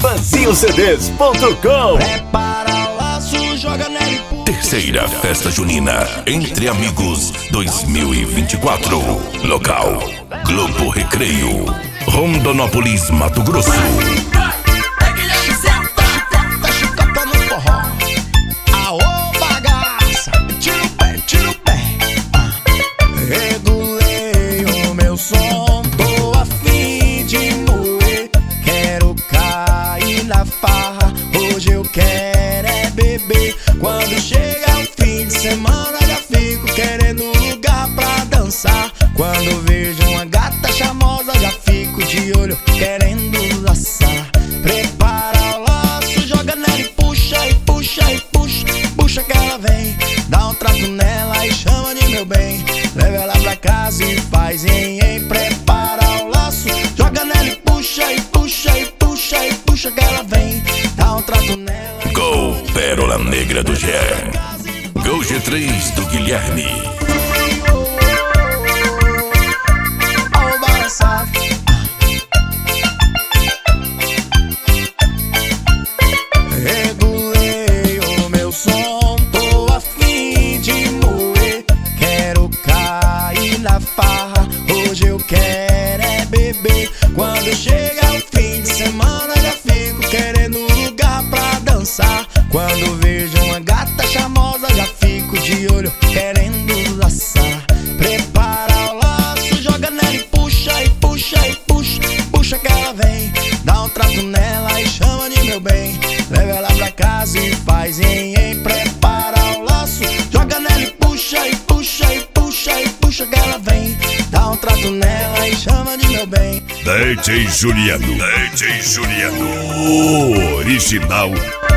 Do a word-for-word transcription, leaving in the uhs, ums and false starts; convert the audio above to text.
Fanzinho C Ds ponto com. Prepara o laço, joga nela e puxa. Terceira Festa Junina Entre Amigos dois mil e vinte e quatro. Local: Globo Recreio, Rondonópolis, Mato Grosso. Hoje eu quero é beber. Quando chega o fim de semana já fico querendo um lugar pra dançar. Quando vejo uma gata charmosa já fico de olho querendo laçar. Prepara o laço, joga nela e puxa, e puxa, e puxa. Puxa que ela vem, dá um trato nela e chama de meu bem. Leva ela pra casa e faz em, em. Prepara o laço, joga nela e puxa, e puxa, e puxa, e puxa que ela vem. Dá um trato nela. Gol Pérola Negra do Jean. Gol G três do Guilherme. Ó o balançado. Regulei o meu som, tô a fim de moer. Quero cair na farra, hoje eu quero é beber. Quando chega o fim de semana já fico querendo um lugar pra dançar. Quando vejo uma gata charmosa já fico de olho querendo laçar. Prepara o laço, joga nela e puxa, e puxa, e puxa. Puxa que ela vem, dá um trato nela e chama de meu bem. Leva ela pra casa e faz em, em. Prepara o laço, joga nela e puxa, e puxa, e puxa, e puxa que ela vem. Dá um trato nela e chama de meu bem. D J Juliano, D J Juliano, original